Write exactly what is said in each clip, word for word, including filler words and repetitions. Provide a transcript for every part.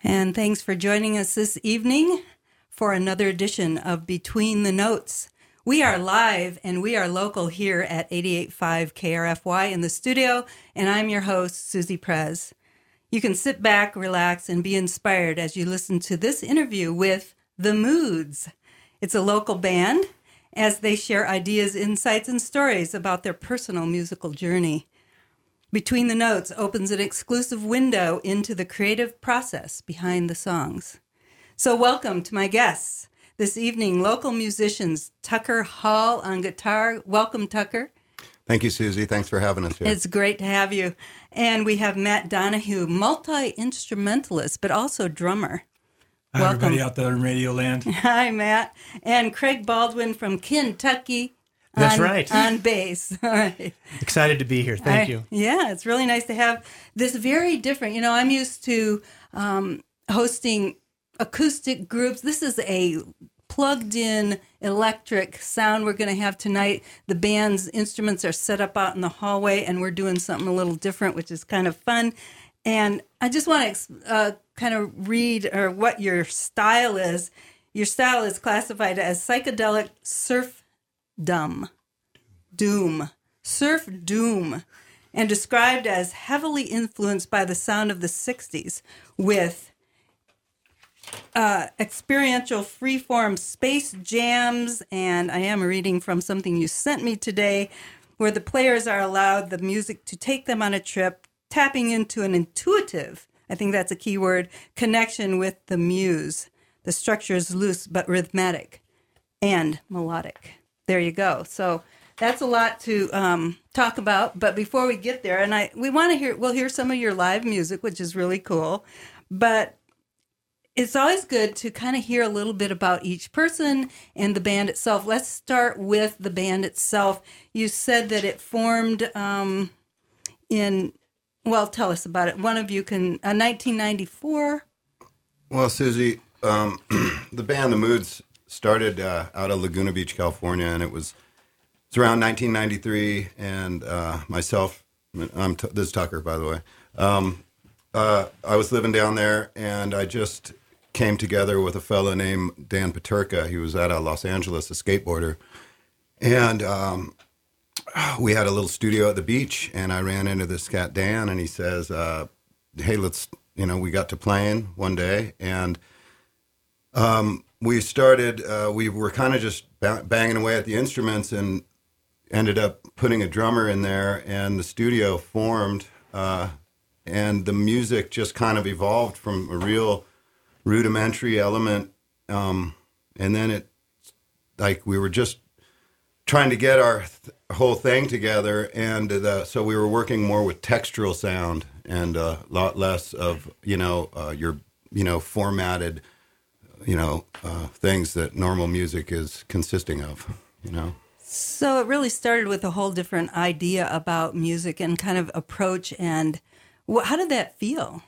And thanks for joining us this evening for another edition of Between the Notes. We are live and we are local here at eighty-eight point five K R F Y in the studio, and I'm your host, Susie Prez. You can sit back, relax, and be inspired as you listen to this interview with The Moods. It's a local band as they share ideas, insights, and stories about their personal musical journey. Between the Notes opens an exclusive window into the creative process behind the songs. So welcome to my guests this evening, local musicians Tucker Hall on guitar. Welcome, Tucker. Thank you, Susie. Thanks for having us here. It's great to have you. And we have Matt Donahue, multi-instrumentalist, but also drummer. Hi, welcome. Everybody out there in Radio Land. Hi, Matt. And Craig Baldwin from Kentucky. That's on, right. On bass. All right. Excited to be here. Thank I, you. Yeah, it's really nice to have this very different. You know, I'm used to um, hosting acoustic groups. This is a plugged-in electric sound we're going to have tonight. The band's instruments are set up out in the hallway, and we're doing something a little different, which is kind of fun. And I just want to uh, kind of read or what your style is. Your style is classified as psychedelic surf Dumb, doom, surf doom, and described as heavily influenced by the sound of the sixties with uh, experiential freeform space jams. And I am reading from something you sent me today where the players are allowed the music to take them on a trip, tapping into an intuitive, I think that's a key word, connection with the muse. The structure is loose but rhythmic and melodic. There you go. So that's a lot to um, talk about. But before we get there, and I we want to hear, we'll hear some of your live music, which is really cool. But it's always good to kind of hear a little bit about each person and the band itself. Let's start with the band itself. You said that it formed um, in, well, tell us about it. One of you can, uh, nineteen ninety-four. Well, Susie, um, the band The Moods started uh, out of Laguna Beach, California, and it was it's around nineteen ninety-three. And uh, myself, I'm t- this is Tucker, by the way. Um, uh, I was living down there, and I just came together with a fellow named Dan Paterka. He was out of Los Angeles, a skateboarder, and um, we had a little studio at the beach. And I ran into this cat Dan, and he says, uh, "Hey, let's you know, we got to playing one day, and." Um, We started, uh, we were kind of just ba- banging away at the instruments and ended up putting a drummer in there, and the studio formed, uh, and the music just kind of evolved from a real rudimentary element. Um, and then it, like, we were just trying to get our th- whole thing together. And the, so we were working more with textural sound and a lot less of, you know, uh, your, you know, formatted you know, uh, things that normal music is consisting of, you know. So it really started with a whole different idea about music and kind of approach. And wh- how did that feel?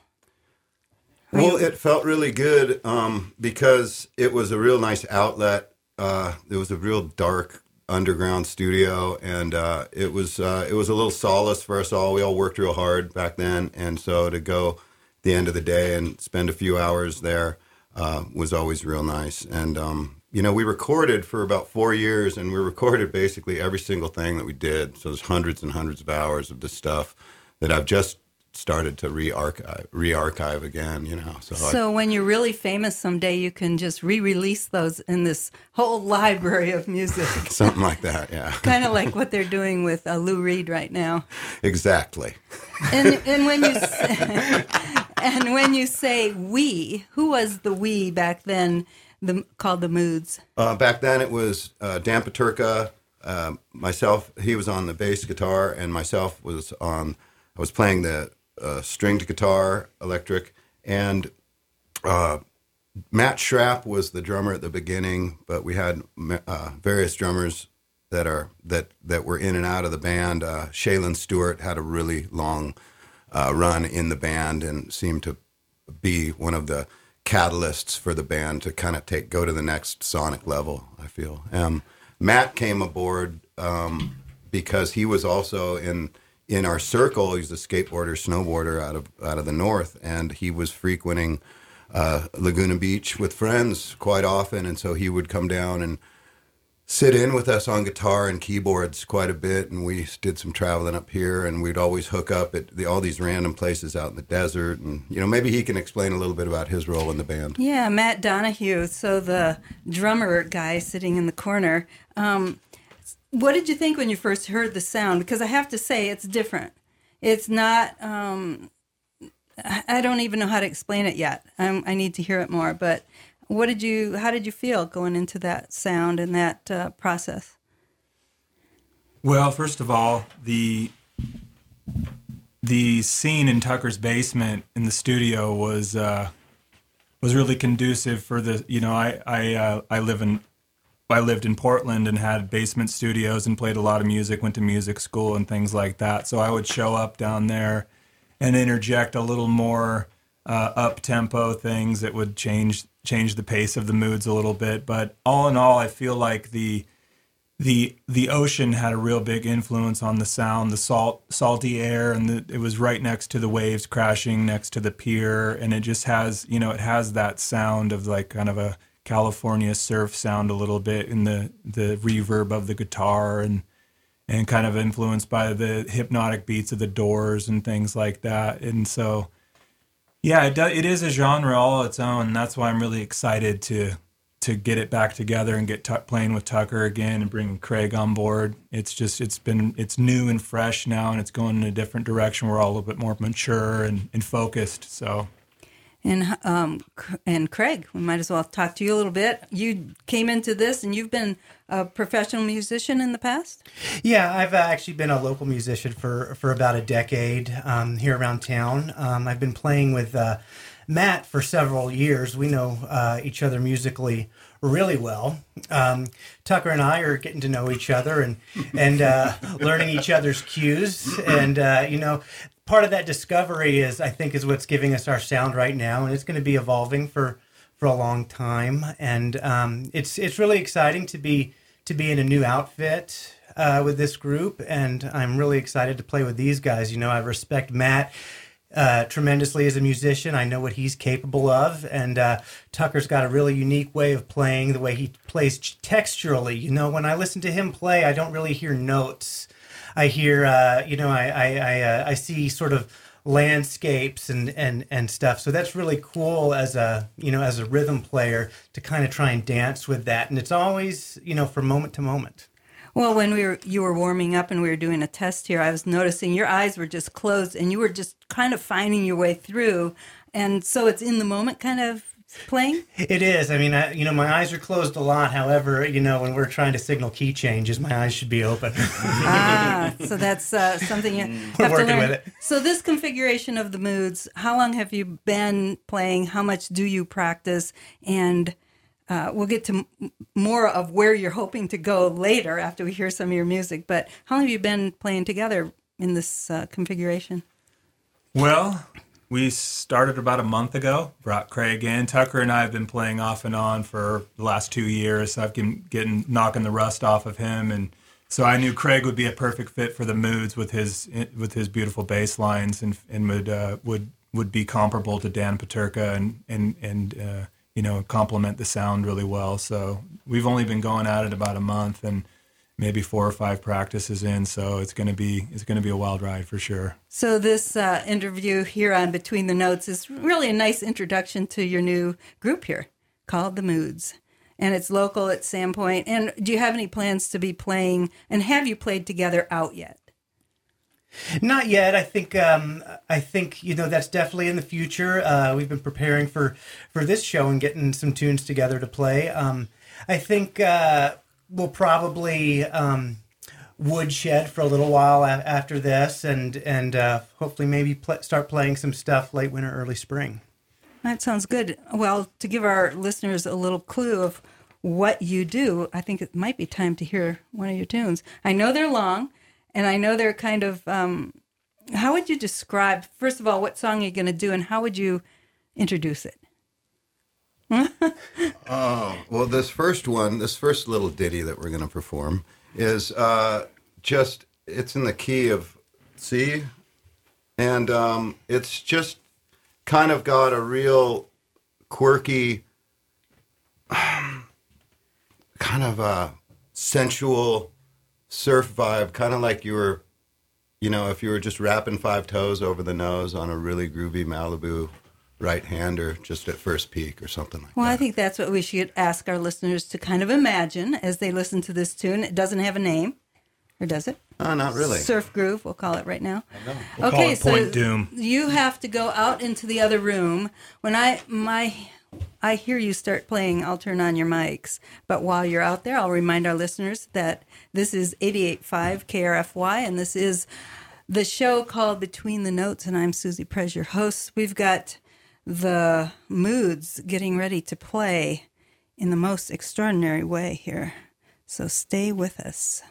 Well, it felt really good um, because it was a real nice outlet. Uh, it was a real dark underground studio, and uh, it was uh, it was a little solace for us all. We all worked real hard back then, and so to go the end of the day and spend a few hours there Uh, was always real nice. And, um, you know, we recorded for about four years, and we recorded basically every single thing that we did. So there's hundreds and hundreds of hours of this stuff that I've just started to re-archive, re-archive again, you know. So, so I, when you're really famous someday, you can just re-release those in this whole library of music. Something like that, yeah. Kind of like what they're doing with uh, Lou Reed right now. Exactly. And, and when you say, and when you say we, who was the we back then the, called The Moods? Uh, back then it was uh, Dan Paterka, uh, myself, he was on the bass guitar, and myself was on, I was playing the uh, stringed guitar, electric, and uh, Matt Schrapp was the drummer at the beginning, but we had uh, various drummers that are that, that were in and out of the band. Uh, Shaylin Stewart had a really long uh, run in the band and seemed to be one of the catalysts for the band to kind of take go to the next sonic level, I feel. Um, Matt came aboard um, because he was also in in our circle. He's a skateboarder, snowboarder out of out of the north, and he was frequenting uh, Laguna Beach with friends quite often, and so he would come down and sit in with us on guitar and keyboards quite a bit, and we did some traveling up here, and we'd always hook up at the, all these random places out in the desert, and you know, maybe he can explain a little bit about his role in the band. Yeah, Matt Donahue, so the drummer guy sitting in the corner. Um, what did you think when you first heard the sound? Because I have to say, it's different. It's not, um, I don't even know how to explain it yet. I'm, I need to hear it more, but what did you, how did you feel going into that sound and that uh, process? Well, first of all, the the scene in Tucker's basement in the studio was uh, was really conducive for the, you know, I I uh, I live in I lived in Portland and had basement studios and played a lot of music, went to music school and things like that. So I would show up down there and interject a little more uh, up-tempo things that would change change the pace of the moods a little bit. But all in all, I feel like the the the ocean had a real big influence on the sound, the salt salty air, and the, it was right next to the waves crashing next to the pier, and it just has, you know, it has that sound of like kind of a California surf sound a little bit in the the reverb of the guitar, and and kind of influenced by the hypnotic beats of the Doors and things like that. And so yeah, it, do, it is a genre all its own. And that's why I'm really excited to to get it back together and get t- playing with Tucker again and bringing Craig on board. It's just, it's been, it's new and fresh now, and it's going in a different direction. We're all a little bit more mature and, and focused. So, and um, and Craig, we might as well talk to you a little bit. You came into this, and you've been a professional musician in the past? Yeah, I've uh, actually been a local musician for, for about a decade um, here around town. Um, I've been playing with uh, Matt for several years. We know uh, each other musically really well. Um, Tucker and I are getting to know each other and and uh, learning each other's cues. And uh, you know, part of that discovery is, I think, is what's giving us our sound right now, and it's going to be evolving for for a long time. And um, it's it's really exciting to be to be in a new outfit uh, with this group, and I'm really excited to play with these guys. You know, I respect Matt Uh, tremendously as a musician. I know what he's capable of, and uh, Tucker's got a really unique way of playing, the way he plays texturally. You know, when I listen to him play, I don't really hear notes. I hear, uh, you know, I I I, uh, I see sort of landscapes and, and, and stuff. So that's really cool as a, you know, as a rhythm player to kind of try and dance with that. And it's always, you know, from moment to moment. Well, when we were you were warming up and we were doing a test here, I was noticing your eyes were just closed and you were just kind of finding your way through. And so it's in the moment kind of playing? It is. I mean, I, you know, my eyes are closed a lot. However, you know, when we're trying to signal key changes, my eyes should be open. Ah, so that's uh, something you We're have working to learn. with it. So this configuration of the moods, how long have you been playing? How much do you practice? And Uh, we'll get to m- more of where you're hoping to go later after we hear some of your music. But how long have you been playing together in this uh, configuration? Well, we started about a month ago, brought Craig in. Tucker and I have been playing off and on for the last two years. So I've been getting, knocking the rust off of him. And so I knew Craig would be a perfect fit for the moods with his with his beautiful bass lines, and and would uh, would would be comparable to Dan Paterka and, and, and uh, you know, complement the sound really well. So we've only been going at it about a month and maybe four or five practices in. So it's going to be, it's going to be a wild ride for sure. So this uh, interview here on Between the Notes is really a nice introduction to your new group here called The Moods. And it's local at Sandpoint. And do you have any plans to be playing, and have you played together out yet? Not yet. I think um, I think you know that's definitely in the future. Uh, we've been preparing for, for this show and getting some tunes together to play. Um, I think uh, we'll probably um, woodshed for a little while a- after this, and and uh, hopefully maybe pl- start playing some stuff late winter, early spring. That sounds good. Well, to give our listeners a little clue of what you do, I think it might be time to hear one of your tunes. I know they're long. And I know they're kind of, um, how would you describe, first of all, what song you're going to do, and how would you introduce it? Oh, well, this first one, this first little ditty that we're going to perform is uh, just, it's in the key of C, and um, it's just kind of got a real quirky, um, kind of a sensual surf vibe, kind of like you were, you know, if you were just rapping Five Toes over the nose on a really groovy Malibu right-hander just at first peak or something like Well, that. I think that's what we should ask our listeners to kind of imagine as they listen to this tune. It doesn't have a name, or does it? Oh, not really. Surf Groove, we'll call it right now. We'll okay, call it Point so Doom. you have to go out into the other room. When I my I hear you start playing, I'll turn on your mics. But while you're out there, I'll remind our listeners that this is eighty-eight point five K R F Y, and this is the show called Between the Notes, and I'm Susie Prez, your host. We've got the Moods getting ready to play in the most extraordinary way here. So stay with us.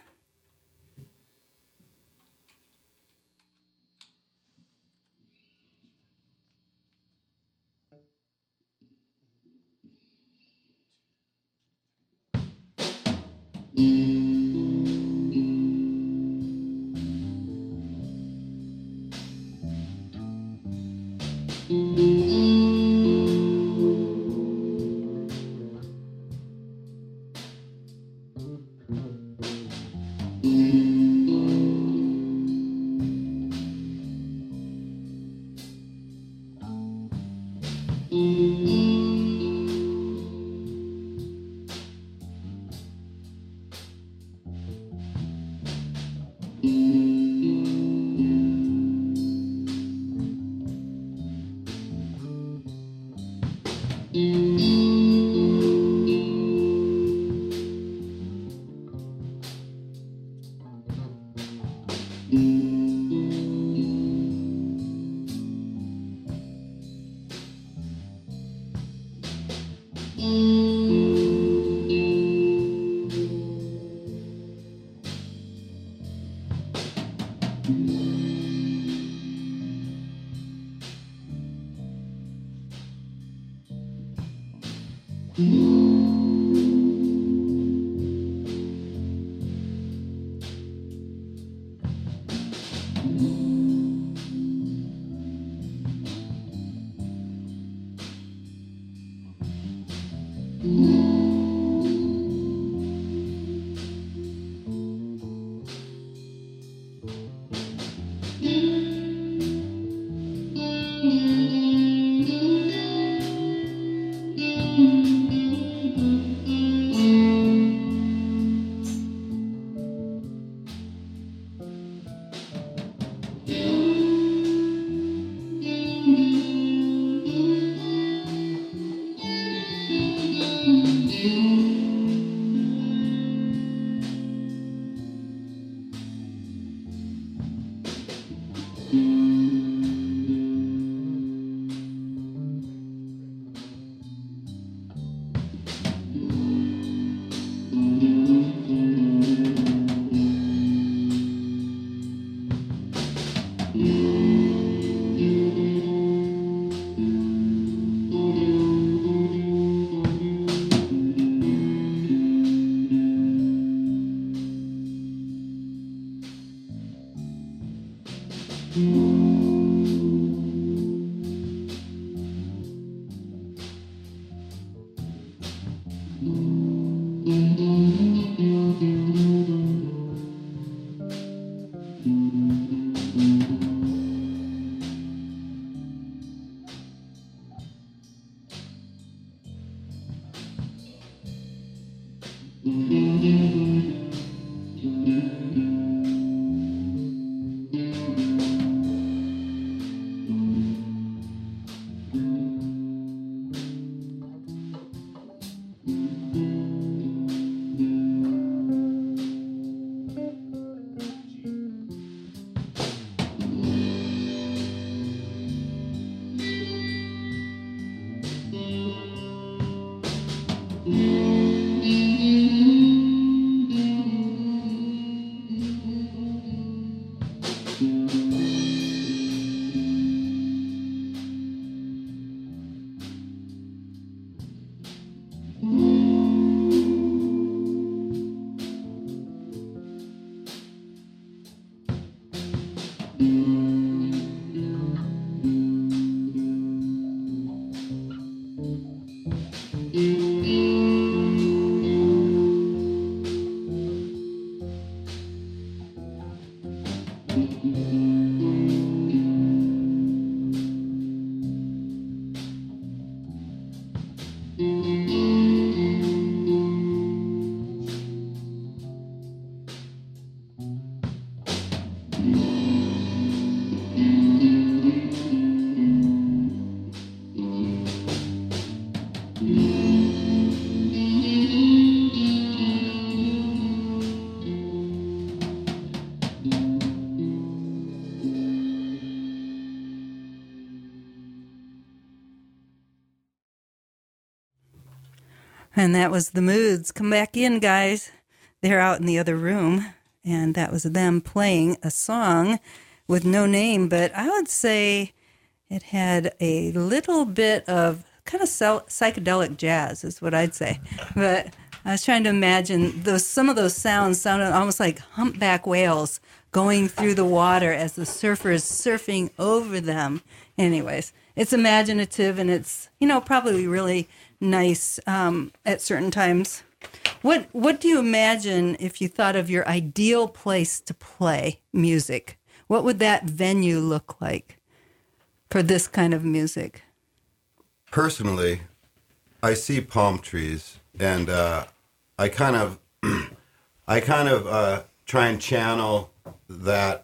And that was the Moods. Come back in, guys. They're out in the other room. And that was them playing a song with no name. But I would say it had a little bit of kind of psychedelic jazz is what I'd say. But I was trying to imagine those. Some of those sounds sounded almost like humpback whales going through the water as the surfer is surfing over them. Anyways, it's imaginative and it's, you know, probably really nice um, at certain times. What What do you imagine if you thought of your ideal place to play music? What would that venue look like for this kind of music? Personally, I see palm trees, and uh, I kind of, I kind of uh, try and channel that,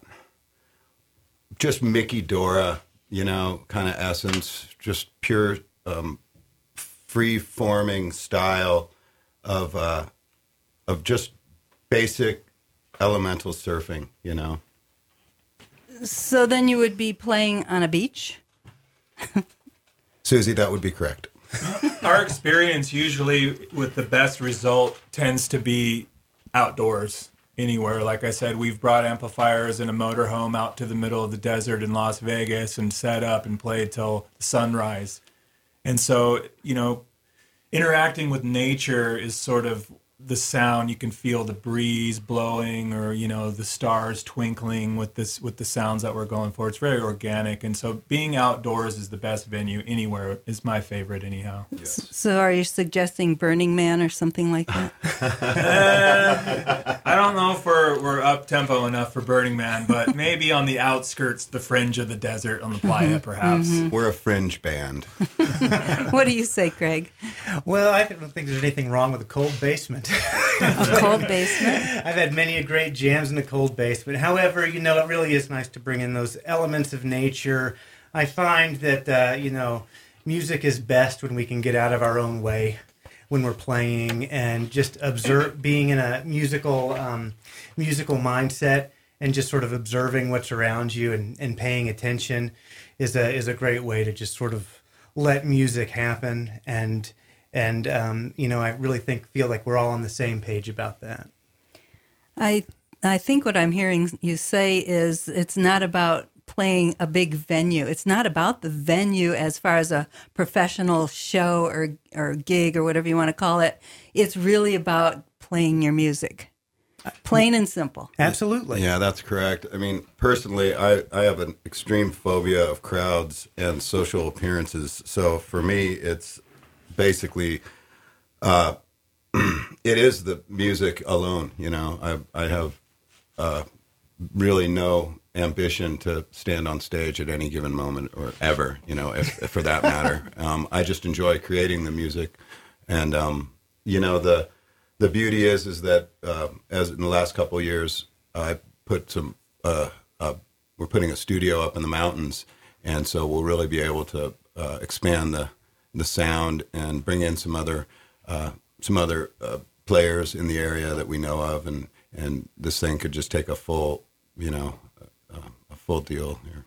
just Mickey Dora, you know, kind of essence, just pure. Um, free-forming style of uh, of just basic elemental surfing, you know. So then you would be playing on a beach? Susie, that would be correct. Our experience usually with the best result tends to be outdoors, anywhere. Like I said, we've brought amplifiers in a motorhome out to the middle of the desert in Las Vegas and set up and played till sunrise. And so, you know, interacting with nature is sort of the sound. You can feel the breeze blowing or, you know, the stars twinkling with this with the sounds that we're going for. It's very organic. And so being outdoors is the best venue anywhere is my favorite anyhow. Yes. So are you suggesting Burning Man or something like that? uh, I don't know if we're, we're up-tempo enough for Burning Man, but maybe on the outskirts, the fringe of the desert on the playa, perhaps. Mm-hmm. We're a fringe band. What do you say, Craig? Well, I don't think there's anything wrong with a cold basement. A cold basement? I've had many a great jams in a cold basement. However, you know, it really is nice to bring in those elements of nature. I find that, uh, you know, music is best when we can get out of our own way when we're playing and just observe, being in a musical um, musical mindset and just sort of observing what's around you and, and paying attention is a is a great way to just sort of let music happen. And And, um, you know, I really think, feel like we're all on the same page about that. I I think what I'm hearing you say is it's not about playing a big venue. It's not about the venue as far as a professional show or, or gig or whatever you want to call it. It's really about playing your music. Plain and simple. Absolutely. Yeah, that's correct. I mean, personally, I, I have an extreme phobia of crowds and social appearances. So for me, it's basically, uh, it is the music alone. You know, I I have uh, really no ambition to stand on stage at any given moment or ever. You know, if, if for that matter, um, I just enjoy creating the music, and um, you know the the beauty is is that uh, as in the last couple of years, I put some. Uh, uh, we're putting a studio up in the mountains, and so we'll really be able to uh, expand the. the sound and bring in some other uh, some other uh, players in the area that we know of, and, and this thing could just take a full, you know, uh, a full deal here.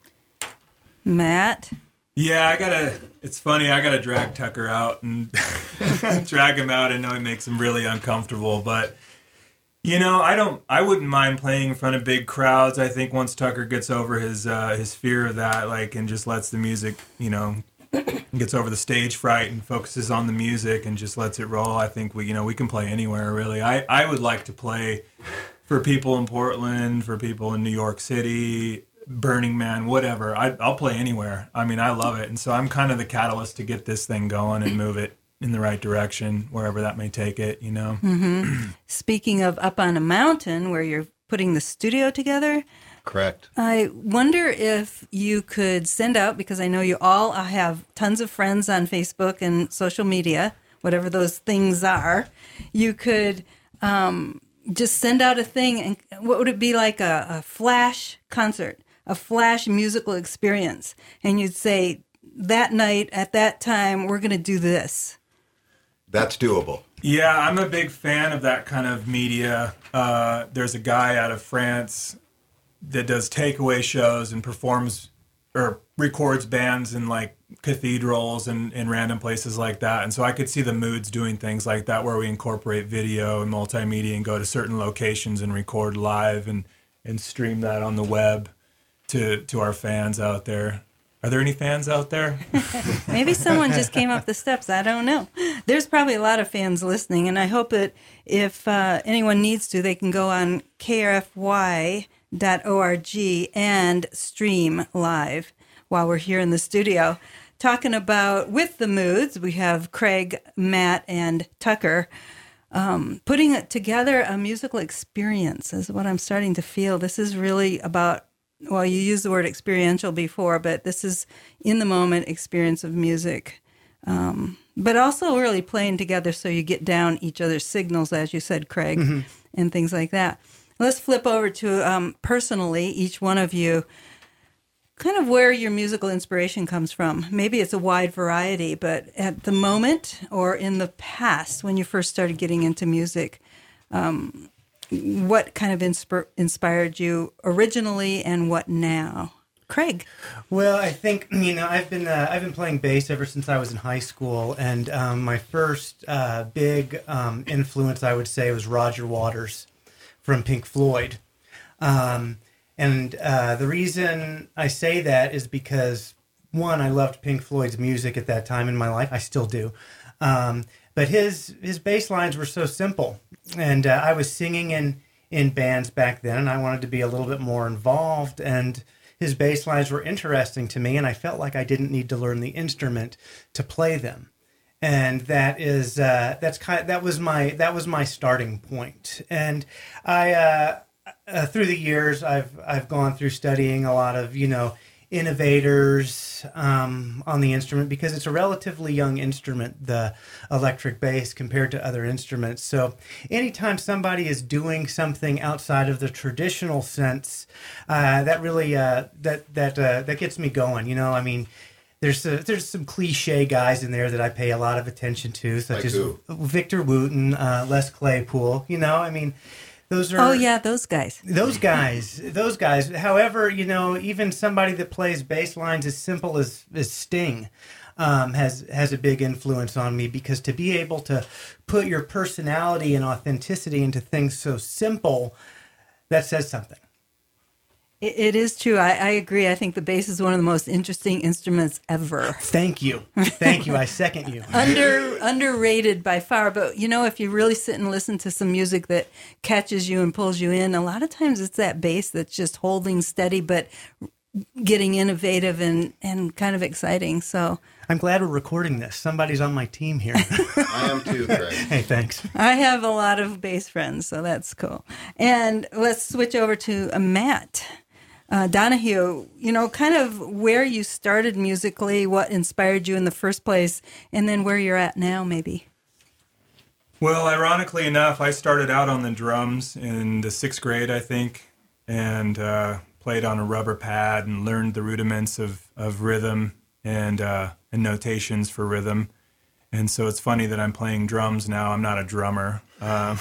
Matt? Yeah, I gotta, it's funny, I gotta drag Tucker out and drag him out. I know it makes him really uncomfortable, but you know, I don't, I wouldn't mind playing in front of big crowds. I think once Tucker gets over his, uh, his fear of that, like, and just lets the music, you know, gets over the stage fright and focuses on the music and just lets it roll, I think we, you know, we can play anywhere really. I, I would like to play for people in Portland, for people in New York City, Burning Man, whatever. I, I'll play anywhere. I mean, I love it. And so I'm kind of the catalyst to get this thing going and move it in the right direction, wherever that may take it, you know. Mm-hmm. Speaking of up on a mountain where you're putting the studio together, Correct. I wonder if you could send out, because I know you all have tons of friends on Facebook and social media, whatever those things are. You could um, just send out a thing, and what would it be like a, a flash concert, a flash musical experience? And you'd say, that night at that time, we're going to do this. That's doable. Yeah, I'm a big fan of that kind of media. Uh, there's a guy out of France that does takeaway shows and performs or records bands in like cathedrals and in random places like that. And so I could see the Moods doing things like that, where we incorporate video and multimedia and go to certain locations and record live and, and stream that on the web to, to our fans out there. Are there any fans out there? Maybe someone just came up the steps. I don't know. There's probably a lot of fans listening, and I hope that if uh, anyone needs to, they can go on K R F Y dot org and stream live while we're here in the studio. Talking about With the Moods, we have Craig, Matt, and Tucker. Um, putting it together, a musical experience is what I'm starting to feel. This is really about, well, you used the word experiential before, but this is in the moment experience of music. Um, but also really playing together so you get down each other's signals, as you said, Craig, mm-hmm. and things like that. Let's flip over to um, personally, each one of you, kind of where your musical inspiration comes from. Maybe it's a wide variety, but at the moment or in the past when you first started getting into music, um, what kind of insp- inspired you originally and what now? Craig. Well, I think, you know, I've been uh, I've been playing bass ever since I was in high school, and um, my first uh, big um, influence, I would say, was Roger Waters from Pink Floyd. Um, and uh, the reason I say that is because, one, I loved Pink Floyd's music at that time in my life. I still do. Um, but his his bass lines were so simple. And uh, I was singing in, in bands back then, and I wanted to be a little bit more involved. And his bass lines were interesting to me, and I felt like I didn't need to learn the instrument to play them. And that is uh, that's kind of, that was my that was my starting point. And I uh, uh, through the years I've I've gone through studying a lot of you know innovators um, on the instrument, because it's a relatively young instrument, the electric bass, compared to other instruments. So anytime somebody is doing something outside of the traditional sense, uh, that really uh, that that uh, that gets me going. You know, I mean. There's a, there's some cliche guys in there that I pay a lot of attention to, such like as who? Victor Wooten, uh, Les Claypool. You know, I mean, those are oh yeah, those guys. Those guys, those guys. However, you know, even somebody that plays bass lines as simple as as Sting um, has has a big influence on me, because to be able to put your personality and authenticity into things so simple, that says something. It, it is true. I, I agree. I think the bass is one of the most interesting instruments ever. Thank you. Thank you. I second you. Under underrated by far. But, you know, if you really sit and listen to some music that catches you and pulls you in, a lot of times it's that bass that's just holding steady but getting innovative and, and kind of exciting. So I'm glad we're recording this. Somebody's on my team here. I am too, Craig. Hey, thanks. I have a lot of bass friends, so that's cool. And let's switch over to uh, Matt. Uh, Donahue, you know, kind of where you started musically, what inspired you in the first place, and then where you're at now, maybe. Well, ironically enough, I started out on the drums in the sixth grade, I think, and uh, played on a rubber pad and learned the rudiments of, of rhythm and uh, and notations for rhythm. And so it's funny that I'm playing drums now. I'm not a drummer. Um,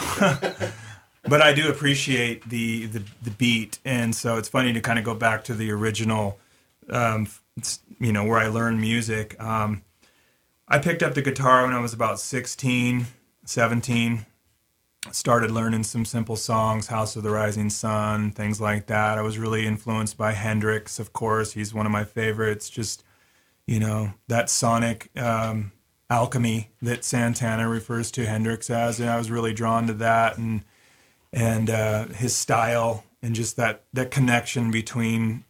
But I do appreciate the, the the beat, and so it's funny to kind of go back to the original, um, you know, where I learned music. Um, I picked up the guitar when I was about sixteen, seventeen, started learning some simple songs, House of the Rising Sun, things like that. I was really influenced by Hendrix, of course. He's one of my favorites. Just, you know, that sonic um, alchemy that Santana refers to Hendrix as, and I was really drawn to that, and and uh, his style, and just that, that connection between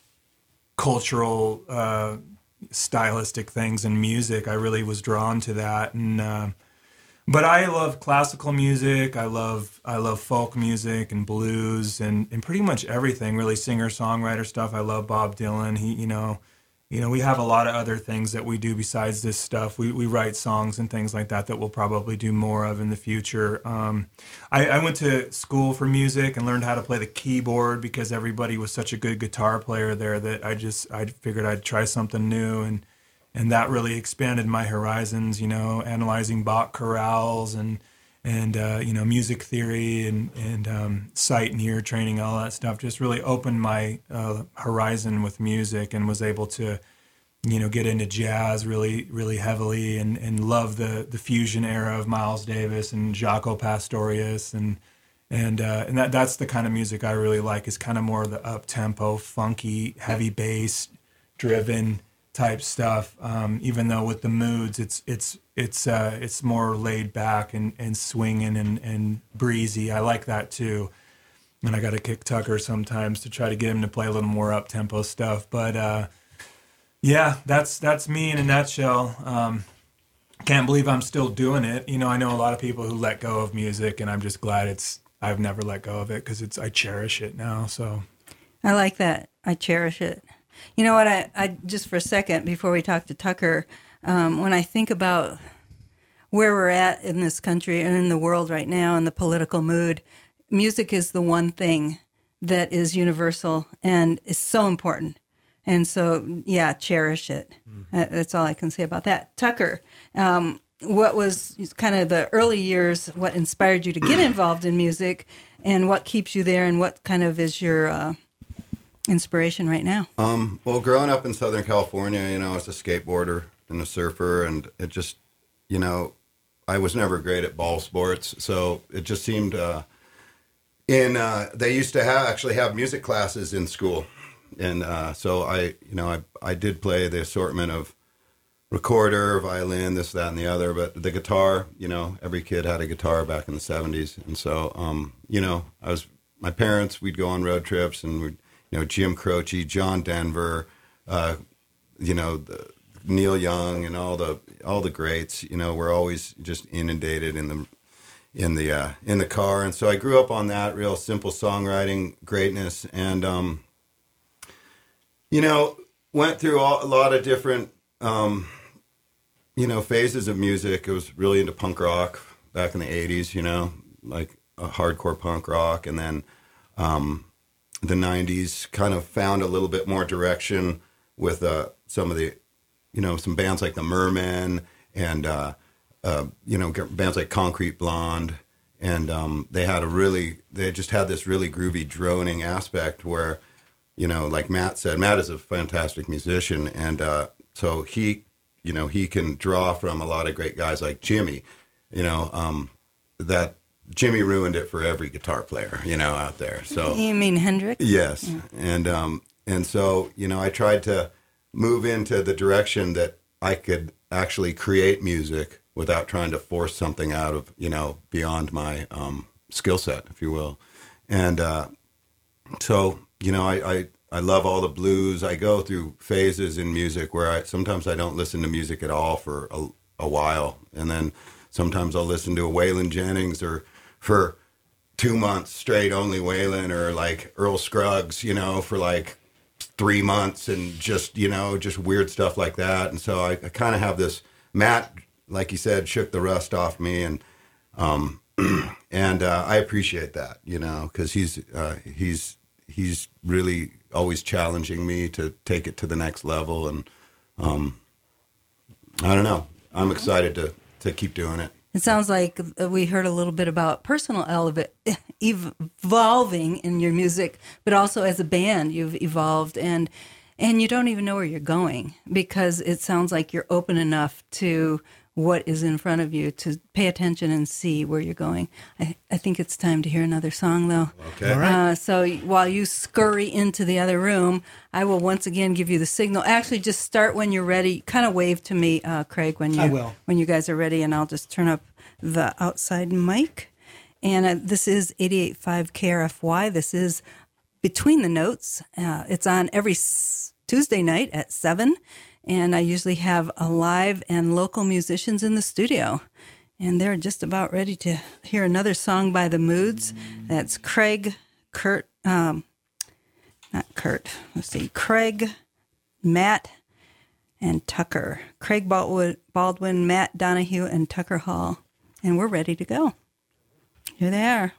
cultural, uh, stylistic things and music. I really was drawn to that. And uh, But I love classical music. I love I love folk music and blues and, and pretty much everything. Really, singer songwriter stuff. I love Bob Dylan. He, you know, you know, we have a lot of other things that we do besides this stuff. We we write songs and things like that that we'll probably do more of in the future. Um, I, I went to school for music and learned how to play the keyboard because everybody was such a good guitar player there that I just I figured I'd try something new and. And that really expanded my horizons, you know, analyzing Bach chorales and, and uh, you know, music theory and, and um, sight and ear training, all that stuff just really opened my uh, horizon with music and was able to, you know, get into jazz really, really heavily and, and love the, the fusion era of Miles Davis and Jaco Pastorius. And and uh, and that that's the kind of music I really like is kind of more of the up-tempo, funky, heavy bass driven type stuff, um, even though with the moods, it's it's it's uh, it's more laid back and, and swinging and, and breezy. I like that too, and I got to kick Tucker sometimes to try to get him to play a little more up tempo stuff. But uh, yeah, that's that's me in a nutshell. Um, can't believe I'm still doing it. You know, I know a lot of people who let go of music, and I'm just glad it's I've never let go of it because it's I cherish it now. So I like that. I cherish it. You know what, I, I just for a second, before we talk to Tucker, um, when I think about where we're at in this country and in the world right now and the political mood, music is the one thing that is universal and is so important. And so, yeah, cherish it. Mm-hmm. That's all I can say about that. Tucker, um, what was kind of the early years, what inspired you to get involved in music and what keeps you there and what kind of is your... Uh, inspiration right now? Um, well, growing up in Southern California, you know, I was a skateboarder and a surfer, and it just, you know, I was never great at ball sports, so it just seemed. Uh, in uh, they used to have actually have music classes in school, and uh, so I, you know, I I did play the assortment of recorder, violin, this, that, and the other, but the guitar, you know, every kid had a guitar back in the seventies, and so, um, you know, I was my parents. We'd go on road trips, and we'd. You know, Jim Croce, John Denver, uh, you know, the, Neil Young, and all the all the greats. You know, we're always just inundated in the in the uh, in the car, and so I grew up on that real simple songwriting greatness, and um, you know, went through all, a lot of different um, you know phases of music. I was really into punk rock back in the eighties. You know, like a hardcore punk rock, and then. Um, the nineties kind of found a little bit more direction with uh, some of the, you know, some bands like the Mermen and, uh, uh, you know, bands like Concrete Blonde. And um, they had a really, they just had this really groovy droning aspect where, you know, like Matt said, Matt is a fantastic musician. And uh, so he, you know, he can draw from a lot of great guys like Jimmy, you know, um, that, Jimmy ruined it for every guitar player, you know, out there. So you mean Hendrix? Yes, yeah. and um, and so you know, I tried to move into the direction that I could actually create music without trying to force something out of you know beyond my um, skill set, if you will. And uh, so you know, I, I I love all the blues. I go through phases in music where I sometimes I don't listen to music at all for a, a while, and then sometimes I'll listen to a Waylon Jennings or for two months straight, only Waylon, or like Earl Scruggs, you know, for like three months and just, you know, just weird stuff like that. And so I, I kind of have this, Matt, like you said, shook the rust off me. And, um, and, uh, I appreciate that, you know, cause he's, uh, he's, he's really always challenging me to take it to the next level. And, um, I don't know, I'm excited to, to keep doing it. It sounds like we heard a little bit about personal eleva- evolving in your music, but also as a band, you've evolved, and and you don't even know where you're going because it sounds like you're open enough to what is in front of you to pay attention and see where you're going. I, I think it's time to hear another song, though. Okay. All right. Uh, so while you scurry into the other room, I will once again give you the signal. Actually, just start when you're ready. Kind of wave to me, uh, Craig, when you I will. when you guys are ready, and I'll just turn up the outside mic. And uh, this is eighty-eight point five K R F Y. This is Between the Notes. Uh, it's on every s- Tuesday night at seven. And I usually have a live and local musicians in the studio. And they're just about ready to hear another song by the Moods. That's Craig, Kurt, um, not Kurt, let's see, Craig, Matt, and Tucker. Craig Baldwin, Baldwin, Matt Donahue, and Tucker Hall. And we're ready to go. Here they are.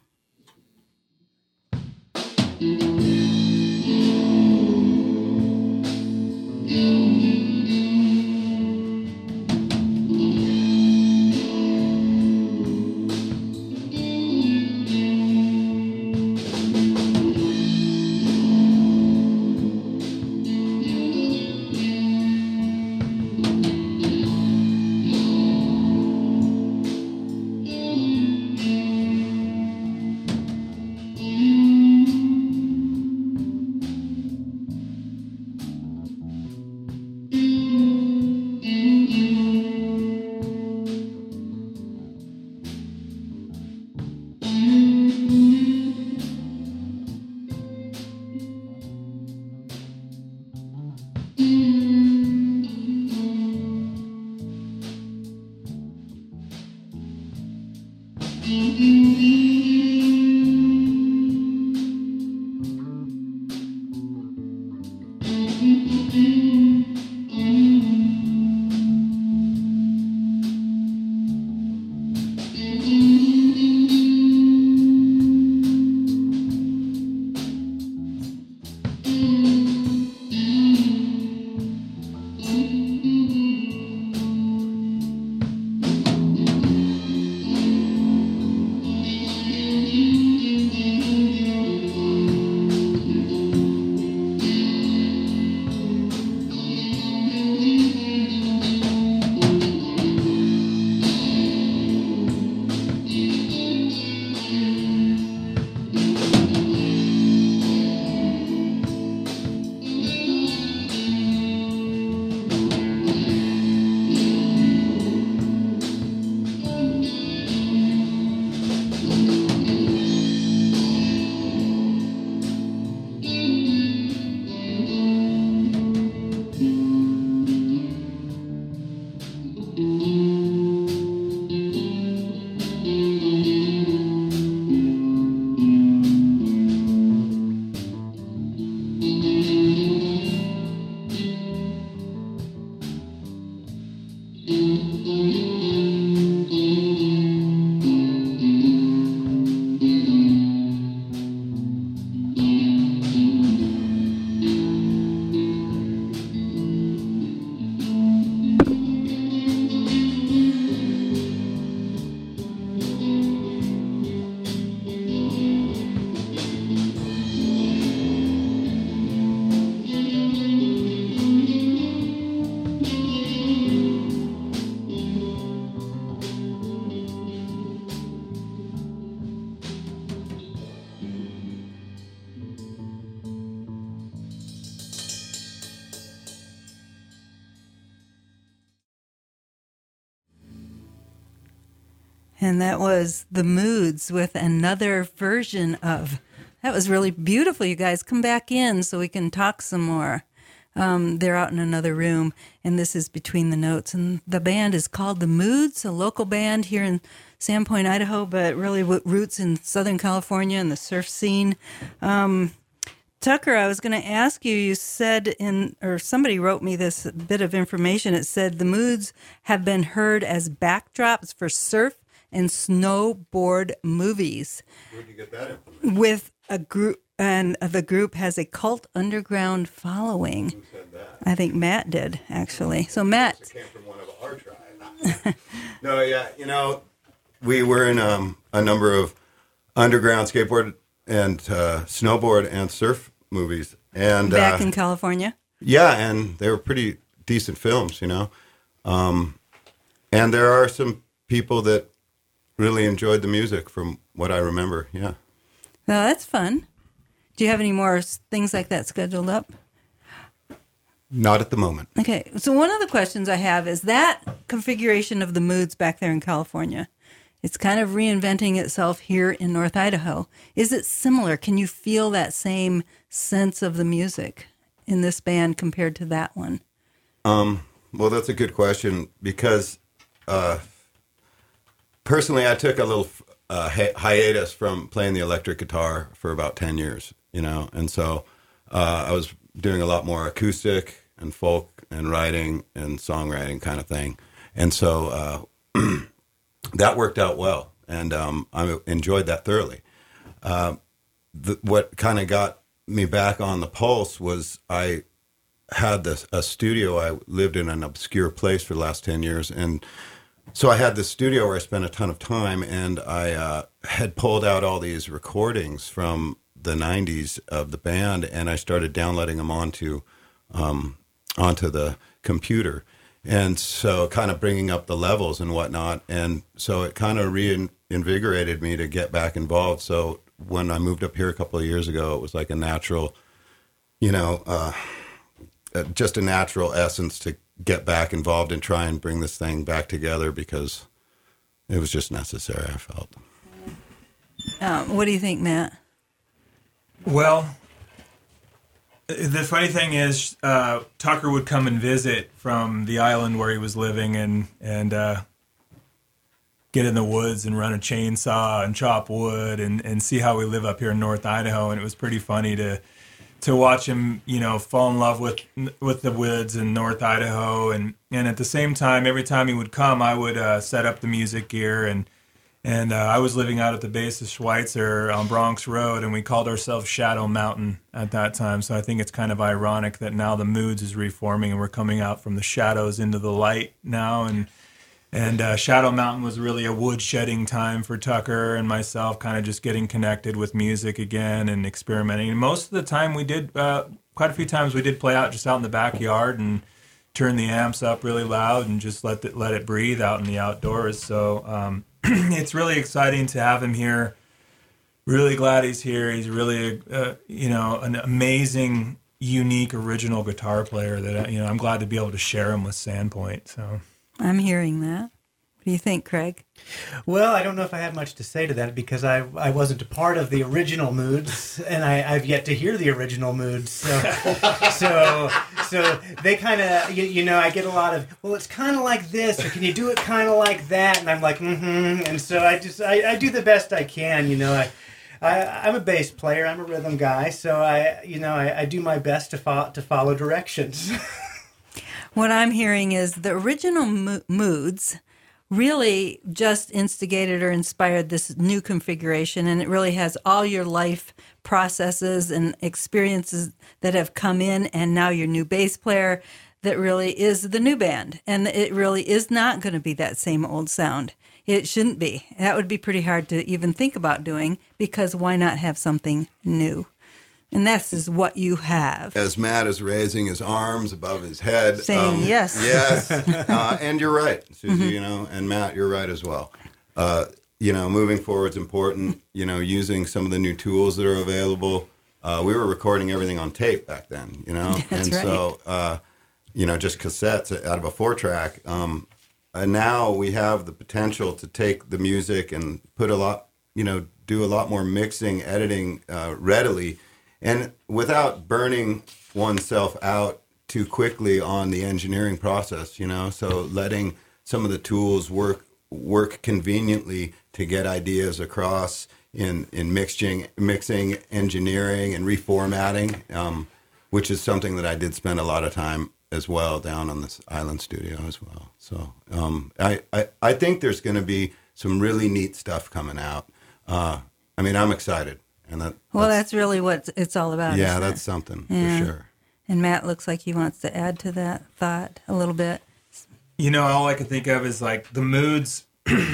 And that was The Moods with another version of. That was really beautiful, you guys. Come back in so we can talk some more. Um, they're out in another room, and this is Between the Notes. And the band is called The Moods, a local band here in Sandpoint, Idaho, but really with roots in Southern California and the surf scene. Um, Tucker, I was going to ask you, you said in, or somebody wrote me this bit of information. It said the Moods have been heard as backdrops for surf and snowboard movies. Where'd you get that information? With a group, and the group has a cult underground following. Who said that? I think Matt did, actually. So Matt, It came from one of our tribe. No, yeah, you know, we were in um, a number of underground skateboard and uh, snowboard and surf movies, and back uh, in California. yeah, and they were pretty decent films, you know. Um, and there are some people that really enjoyed the music from what I remember. Yeah. Well, that's fun. Do you have any more s- things like that scheduled up? Not at the moment. Okay. So one of the questions I have is that configuration of the Moods back there in California. It's kind of reinventing itself here in North Idaho. Is it similar? Can you feel that same sense of the music in this band compared to that one? Um, well, that's a good question because uh, personally, I took a little uh, hi- hiatus from playing the electric guitar for about ten years, you know, and so uh, I was doing a lot more acoustic and folk and writing and songwriting kind of thing. And so uh, that worked out well, and um, I enjoyed that thoroughly. Uh, the, what kind of got me back on the pulse was I had this a studio. I lived in an obscure place for the last ten years, and so I had this studio where I spent a ton of time, and I uh, had pulled out all these recordings from the nineties of the band, and I started downloading them onto um, onto the computer, and so kind of bringing up the levels and whatnot, and so it kind of reinvigorated me to get back involved. So when I moved up here a couple of years ago, it was like a natural, you know, uh, just a natural essence to get back involved and try and bring this thing back together, because it was just necessary, I felt. Um, what do you think, Matt? Well, the funny thing is, uh, Tucker would come and visit from the island where he was living, and and uh, get in the woods and run a chainsaw and chop wood and, and see how we live up here in North Idaho. And it was pretty funny to to watch him, you know, fall in love with with the woods in North Idaho. And, and at the same time, every time he would come, I would uh, set up the music gear. And And uh, I was living out at the base of Schweitzer on Bronx Road, and we called ourselves Shadow Mountain at that time. So I think it's kind of ironic that now the Moods is reforming, and we're coming out from the shadows into the light now. And and uh, Shadow Mountain was really a woodshedding time for Tucker and myself, kind of just getting connected with music again and experimenting. And most of the time we did, uh, quite a few times we did play out just out in the backyard and turn the amps up really loud and just let it, let it breathe out in the outdoors. So um it's really exciting to have him here. Really glad he's here. He's really, uh, you know, an amazing, unique, original guitar player that, you know, I'm glad to be able to share him with Sandpoint. So I'm hearing that. What do you think, Craig? Well, I don't know if I have much to say to that, because I, I wasn't a part of the original Moods, and I, I've yet to hear the original Moods. So so, so they kind of, you, you know, I get a lot of, well, it's kind of like this, or can you do it kind of like that? And I'm like, mm-hmm. And so I just, I, I do the best I can, you know. I, I, I'm a bass player. I'm a rhythm guy. So I, you know, I, I do my best to, fo- to follow directions. What I'm hearing is the original mo- Moods really just instigated or inspired this new configuration, and it really has all your life processes and experiences that have come in, and now your new bass player that really is the new band, and it really is not going to be that same old sound. It shouldn't be. That would be pretty hard to even think about doing, because why not have something new? And this is what you have. As Matt is raising his arms above his head. Saying um, yes. Yes. uh, and you're right, Susie, mm-hmm. you know, and Matt, you're right as well. Uh, you know, moving forward is important, you know, using some of the new tools that are available. Uh, we were recording everything on tape back then, you know. That's and right. so, uh, you know, just cassettes out of a four-track. Um, and now we have the potential to take the music and put a lot, you know, do a lot more mixing, editing uh, readily, and without burning oneself out too quickly on the engineering process, you know, so letting some of the tools work work conveniently to get ideas across in, in mixing, mixing, engineering, and reformatting, um, which is something that I did spend a lot of time as well down on this island studio as well. So um, I, I, I think there's going to be some really neat stuff coming out. Uh, I mean, I'm excited. And that, well, that's, that's really what it's all about. Yeah, isn't that's it? something Yeah. for sure. And Matt looks like he wants to add to that thought a little bit. You know, all I can think of is like the Moods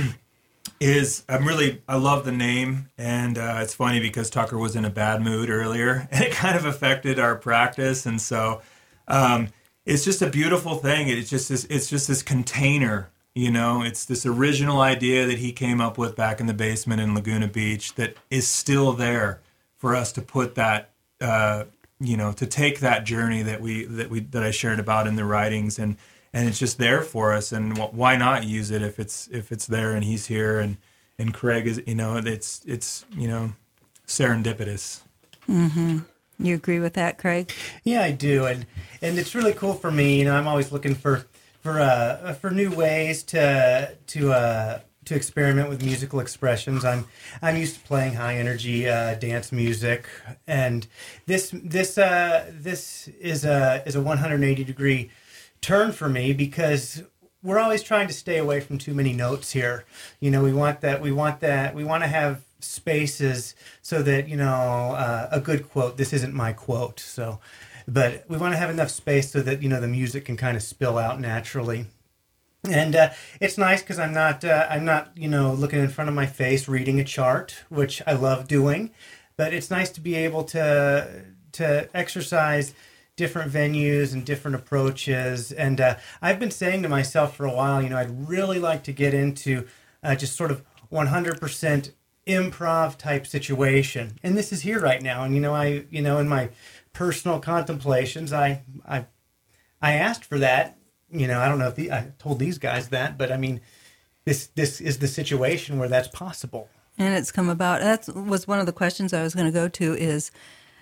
is, I'm really, I love the name. And uh, it's funny because Tucker was in a bad mood earlier, and it kind of affected our practice. And so um, it's just a beautiful thing. It's just this, it's just this container. You know, it's this original idea that he came up with back in the basement in Laguna Beach that is still there for us to put that, uh, you know, to take that journey that we that we that I shared about in the writings, and and it's just there for us. And why not use it if it's if it's there and he's here and and Craig is, you know, it's it's you know, serendipitous. Mm-hmm. You agree with that, Craig? Yeah, I do, and and it's really cool for me. You know, I'm always looking for. for uh for new ways to to uh to experiment with musical expressions. I'm I'm used to playing high energy uh, dance music, and this this uh, this is a is a one hundred eighty degree turn for me, because we're always trying to stay away from too many notes here. You know, we want that we want that we want to have spaces so that, you know, uh, a good quote. This isn't my quote, so, but we want to have enough space so that, you know, the music can kind of spill out naturally. And uh, it's nice because I'm not, uh, I'm not, you know, looking in front of my face reading a chart, which I love doing. But it's nice to be able to to exercise different venues and different approaches. And uh, I've been saying to myself for a while, you know, I'd really like to get into uh, just sort of one hundred percent improv type situation. And this is here right now. And you know, I, you know, in my personal contemplations, I, I, I asked for that. You know, I don't know if the, I told these guys that, but I mean, this this is the situation where that's possible. And it's come about. That was one of the questions I was going to go to is,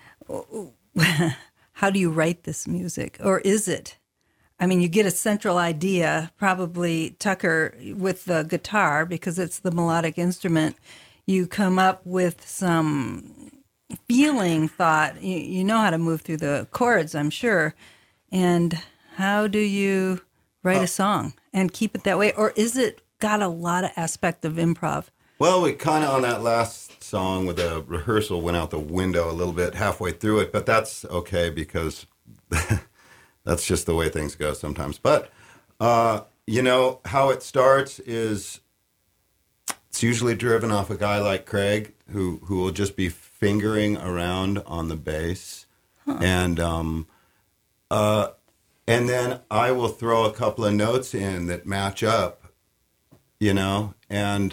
how do you write this music? Or is it? I mean, you get a central idea, probably Tucker with the guitar, because it's the melodic instrument. You come up with some feeling, thought. You, you know how to move through the chords, I'm sure. And how do you write a song and keep it that way? Or is it got a lot of aspect of improv? Well, we kind of on that last song with the rehearsal went out the window a little bit halfway through it, but that's okay because that's just the way things go sometimes. But, uh, you know, how it starts is it's usually driven off a guy like Craig who, who will just be fingering around on the bass. Huh. And, um, uh, And then I will throw a couple of notes in that match up, you know, and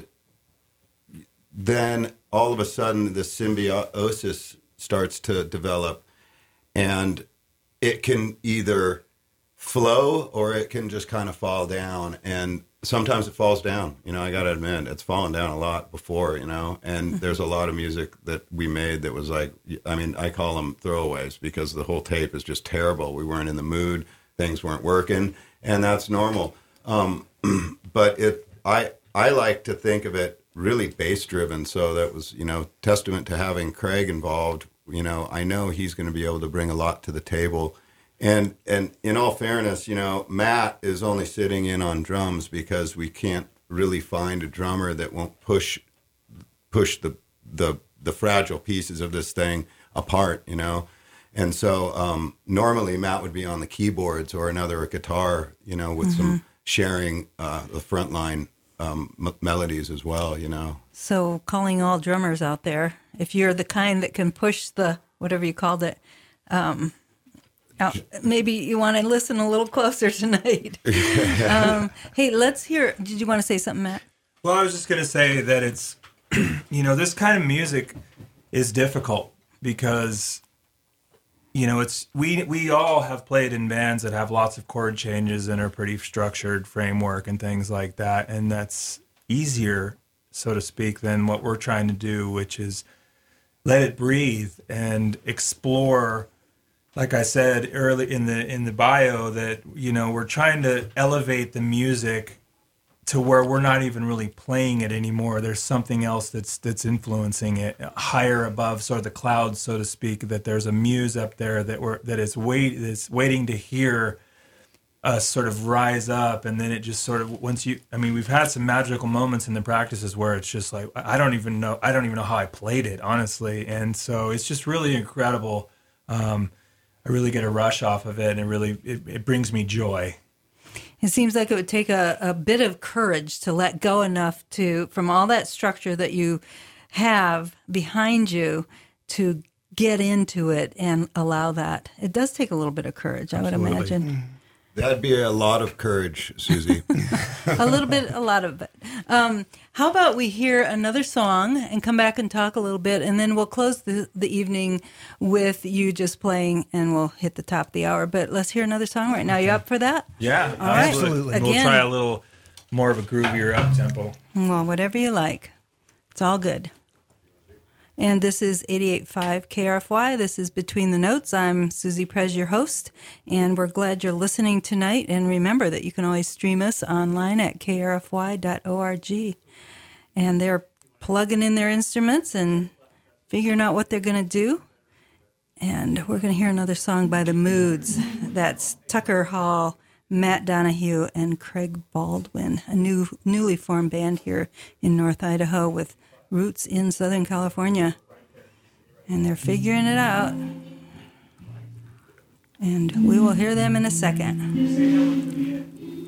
then all of a sudden the symbiosis starts to develop, and it can either flow or it can just kind of fall down. And sometimes it falls down, you know, I got to admit, it's fallen down a lot before, you know, and there's a lot of music that we made that was like, I mean, I call them throwaways because the whole tape is just terrible. We weren't in the mood. Things weren't working, and that's normal. Um, but it, I, I like to think of it really bass-driven. So that was, you know, testament to having Craig involved. You know, I know he's going to be able to bring a lot to the table. And and in all fairness, you know, Matt is only sitting in on drums because we can't really find a drummer that won't push push the the the fragile pieces of this thing apart. You know. And so um, normally Matt would be on the keyboards or another guitar, you know, with mm-hmm. some sharing uh, the frontline um, m- melodies as well, you know. So calling all drummers out there, if you're the kind that can push the, whatever you called it, um, out, maybe you want to listen a little closer tonight. um, hey, let's hear, did you want to say something, Matt? Well, I was just going to say that it's, you know, this kind of music is difficult because... You know, it's we we all have played in bands that have lots of chord changes and are pretty structured framework and things like that, and that's easier, so to speak, than what we're trying to do, which is let it breathe and explore. Like I said early in the in the bio, that you know we're trying to elevate the music to where we're not even really playing it anymore. There's something else that's that's influencing it higher above sort of the clouds, so to speak, that there's a muse up there that we're that is wait that's waiting to hear us sort of rise up. And then it just sort of, once you, I mean, we've had some magical moments in the practices where it's just like, I don't even know, I don't even know how I played it, honestly. And so it's just really incredible. Um, I really get a rush off of it, and it really, it, it brings me joy. It seems like it would take a, a bit of courage to let go enough to, from all that structure that you have behind you, to get into it and allow that. It does take a little bit of courage, I Absolutely. would imagine. That'd be a lot of courage, Susie. A little bit, a lot of it. Um, how about we hear another song and come back and talk a little bit, and then we'll close the, the evening with you just playing, and we'll hit the top of the hour. But let's hear another song right now. You up for that? Yeah, all right. absolutely. Again, we'll try a little more of a groovier up tempo. Well, whatever you like. It's all good. And this is eighty-eight point five K R F Y. This is Between the Notes. I'm Susie Prez, your host, and we're glad you're listening tonight. And remember that you can always stream us online at k r f y dot org. And they're plugging in their instruments and figuring out what they're going to do. And we're going to hear another song by The Moods. That's Tucker Hall, Matt Donahue, and Craig Baldwin, a new newly formed band here in North Idaho with roots in Southern California. And they're figuring it out. And we will hear them in a second.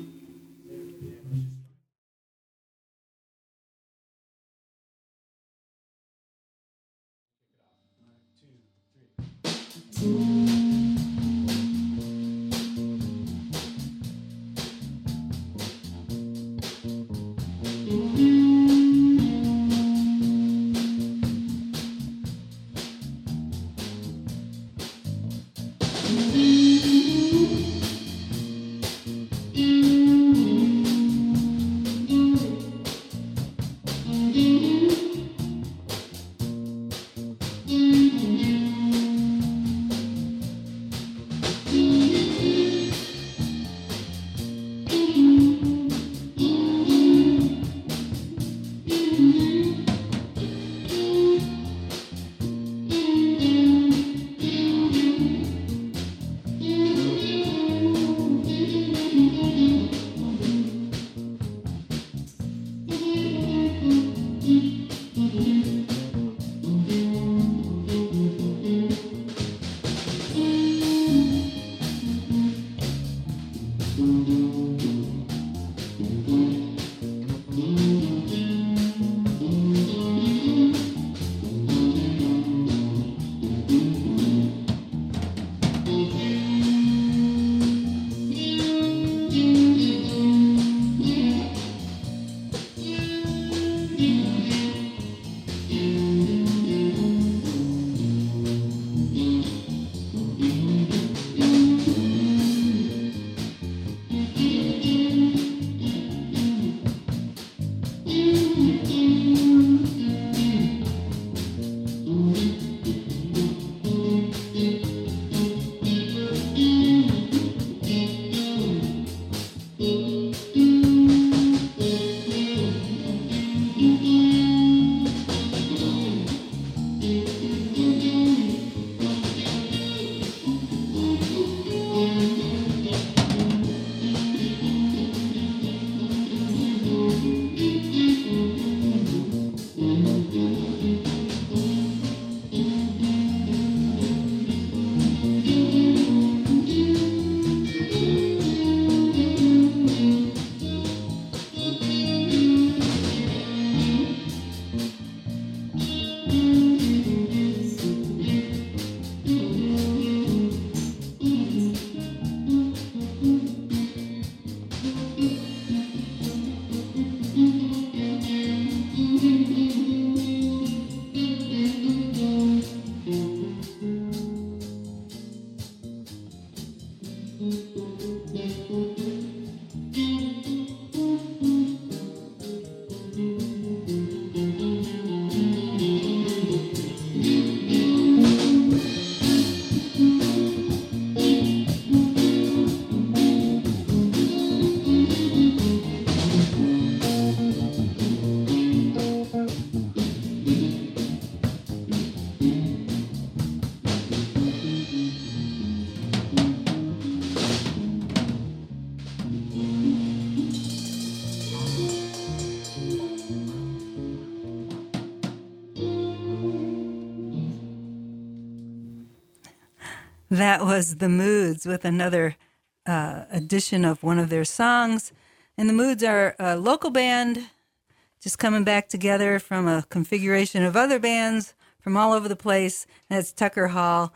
That was The Moods with another uh, edition of one of their songs. And The Moods are a local band just coming back together from a configuration of other bands from all over the place. That's Tucker Hall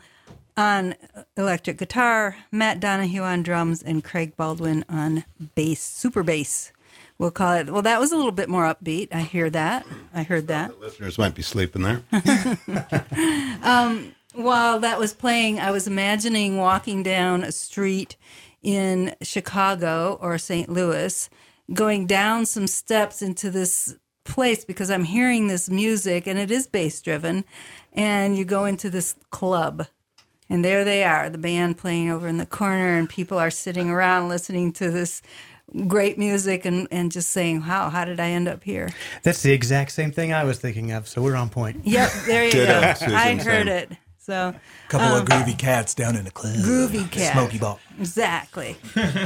on electric guitar, Matt Donahue on drums, and Craig Baldwin on bass, super bass. We'll call it. Well, that was a little bit more upbeat. I hear that. I heard that. The listeners might be sleeping there. um, while that was playing, I was imagining walking down a street in Chicago or Saint Louis, going down some steps into this place because I'm hearing this music, and it is bass driven, and you go into this club, and there they are, the band playing over in the corner, and people are sitting around listening to this great music and, and just saying, wow, how did I end up here? That's the exact same thing I was thinking of, so we're on point. Yep, there you Ditto, go. Susan, I heard same. it. So A couple um, of groovy cats down in the club. groovy cat. Smoky ball. Exactly.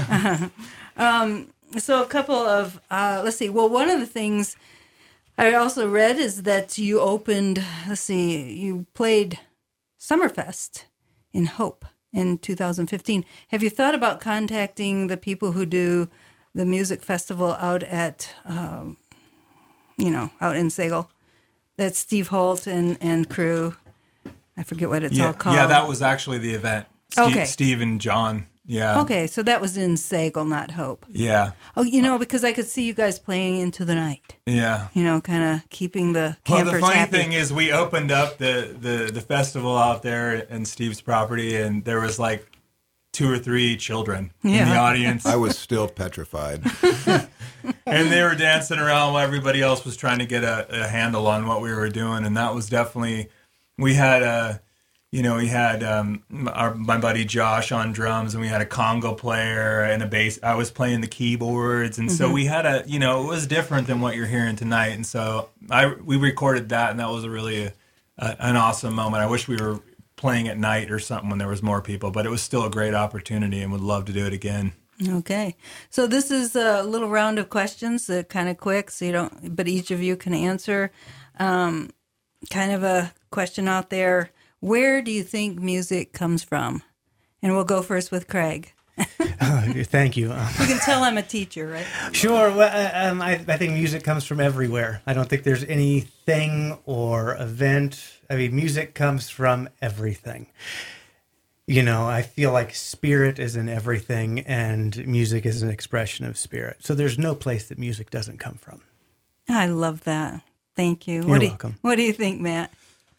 um, so a couple of, uh, let's see, well, one of the things I also read is that you opened, let's see, you played Summerfest in Hope in two thousand fifteen. Have you thought about contacting the people who do the music festival out at, um, you know, out in Sagal? That's Steve Holt and, and crew. I forget what it's Yeah, all called. yeah, that was actually the event. Steve, Okay. Steve and John. Yeah. Okay, so that was in Sagal, not Hope. Yeah. Oh, you know, because I could see you guys playing into the night. Yeah. You know, kind of keeping the Well, campers the funny happy. thing is, we opened up the, the, the festival out there in Steve's property, and there was like two or three children in Yeah. the audience, I was still petrified. and they were dancing around while everybody else was trying to get a, a handle on what we were doing. And that was definitely, we had a, you know, we had um, our, my buddy Josh on drums, and we had a conga player and a bass. I was playing the keyboards, and so we had a, you know, it was different than what you're hearing tonight. And so I we recorded that, and that was a really a, a, an awesome moment. I wish we were playing at night or something when there was more people, but it was still a great opportunity, and would love to do it again. Okay, so this is a little round of questions, uh, kind of quick, so you don't, but each of you can answer. Um, kind of a question out there. Where do you think music comes from? And we'll go first with Craig. Oh, thank you. Um, You can tell I'm a teacher, right? Sure. Well, uh, um, I, I think music comes from everywhere. I don't think there's anything or event. I mean, music comes from everything. You know, I feel like spirit is in everything, and music is an expression of spirit. So there's no place that music doesn't come from. I love that. Thank you. You're what do welcome. You, what do you think, Matt?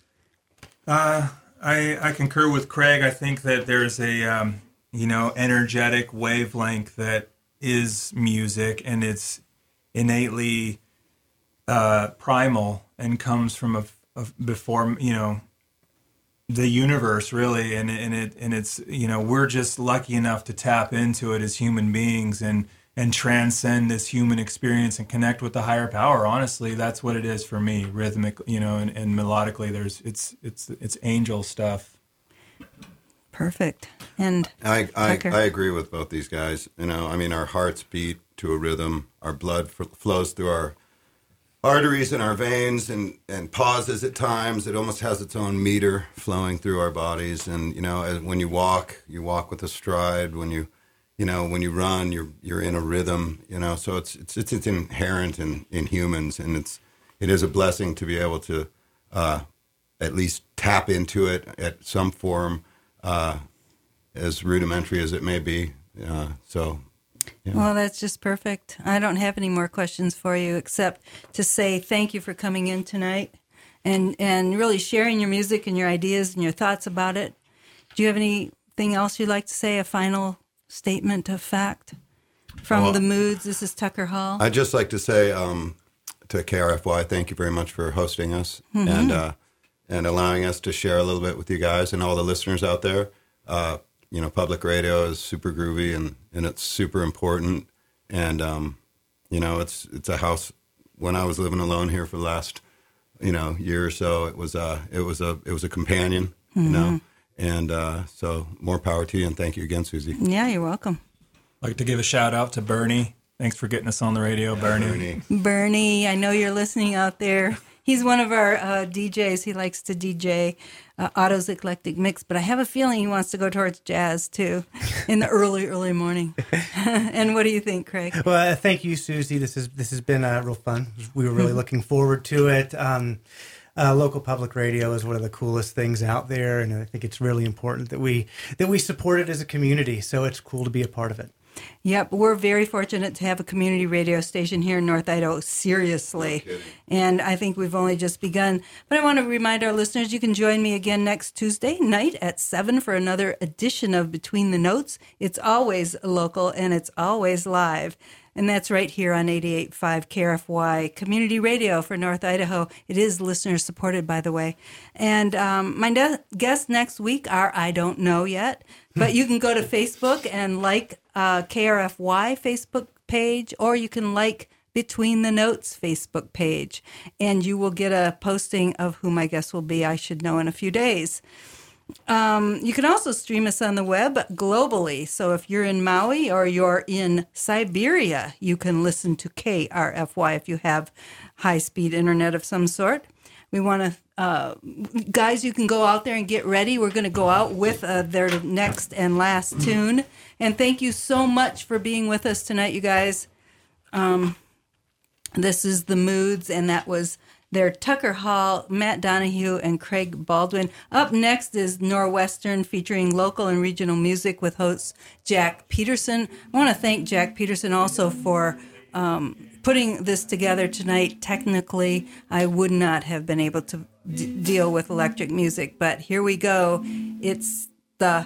Uh, I I concur with Craig. I think that there's a um, you know energetic wavelength that is music, and it's innately uh, primal and comes from a, a before you know the universe really, and and it and it's you know we're just lucky enough to tap into it as human beings and and transcend this human experience and connect with the higher power. Honestly, that's what it is for me. Rhythmic, you know, and, and melodically, there's it's it's it's angel stuff. Perfect. And I, I, Tucker. I agree with both these guys. You know, I mean, our hearts beat to a rhythm. Our blood f- flows through our arteries and our veins, and, and pauses at times. It almost has its own meter flowing through our bodies. And, you know, as, when you walk, you walk with a stride. When you, you know, when you run, you're you're in a rhythm. You know, so it's it's it's, it's inherent in, in humans, and it's it is a blessing to be able to uh, at least tap into it at some form. Uh, as rudimentary as it may be. Uh, so, yeah. Well, that's just perfect. I don't have any more questions for you except to say thank you for coming in tonight and, and really sharing your music and your ideas and your thoughts about it. Do you have anything else you'd like to say, a final statement of fact from Well, the Moods? This is Tucker Hall. I'd just like to say um, to K R F Y, thank you very much for hosting us Mm-hmm. and uh, and allowing us to share a little bit with you guys and all the listeners out there. Uh, you know, public radio is super groovy and, and it's super important. And, um, you know, it's it's a house. When I was living alone here for the last, you know, year or so, it was, uh, it was, a, it was a companion, Mm-hmm. you know. And uh, so more power to you. And thank you again, Susie. Yeah, you're welcome. I'd like to give a shout out to Bernie. Thanks for getting us on the radio, Bernie. Bernie. Bernie, I know you're listening out there. He's one of our uh, D Js. He likes to D J uh, Otto's Eclectic Mix, but I have a feeling he wants to go towards jazz too in the early, early morning. And what do you think, Craig? Well, uh, thank you, Susie. This is this has been uh, real fun. We were really looking forward to it. Um, uh, local public radio is one of the coolest things out there, and I think it's really important that we that we support it as a community. So it's cool to be a part of it. Yep, we're very fortunate to have a community radio station here in North Idaho, seriously. And I think we've only just begun. But I want to remind our listeners you can join me again next Tuesday night at seven for another edition of Between the Notes. It's always local and it's always live. And that's right here on eighty-eight point five K R F Y Community Radio for North Idaho. It is listener supported, by the way. And um, my ne- guests next week are I don't know yet, but you can go to Facebook and like uh, K R F Y Facebook page, or you can like Between the Notes Facebook page, and you will get a posting of who my guests will be. I should know in a few days. Um, you can also stream us on the web globally. So if you're in Maui or you're in Siberia, you can listen to K R F Y if you have high-speed internet of some sort. We want to, uh, guys, you can go out there and get ready. We're going to go out with uh, their next and last tune. And thank you so much for being with us tonight, you guys. Um, this is The Moods, and that was their Tucker Hall, Matt Donahue, and Craig Baldwin. Up next is Norwestern, featuring local and regional music with host Jack Peterson. I want to thank Jack Peterson also for um, putting this together tonight. Technically, I would not have been able to d- deal with electric music, but here we go. It's The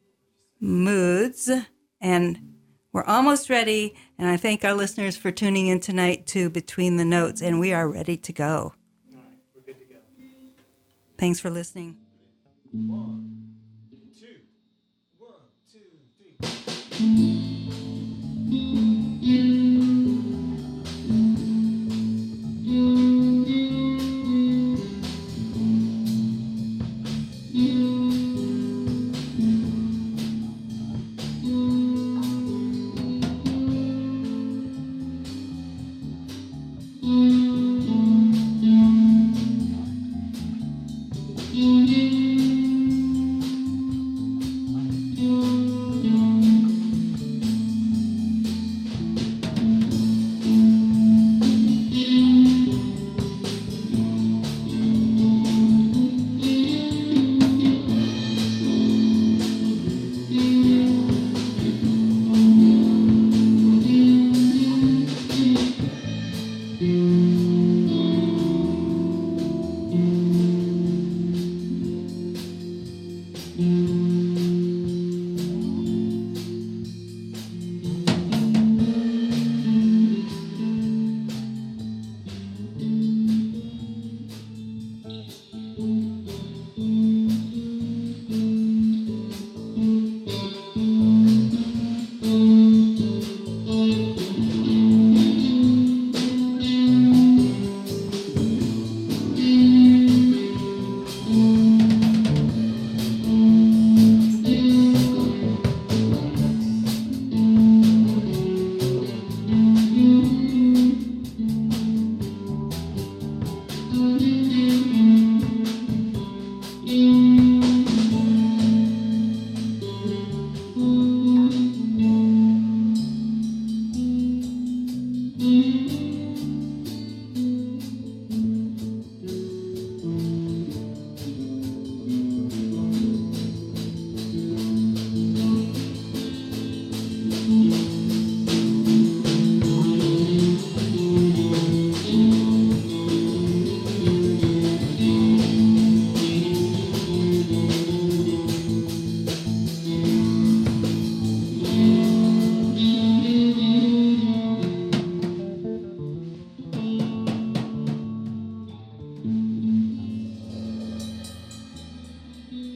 Moods, and we're almost ready, and I thank our listeners for tuning in tonight to Between the Notes, and we are ready to go. All right, we're good to go. Thanks for listening. One, two, one, two, three. Mm-hmm.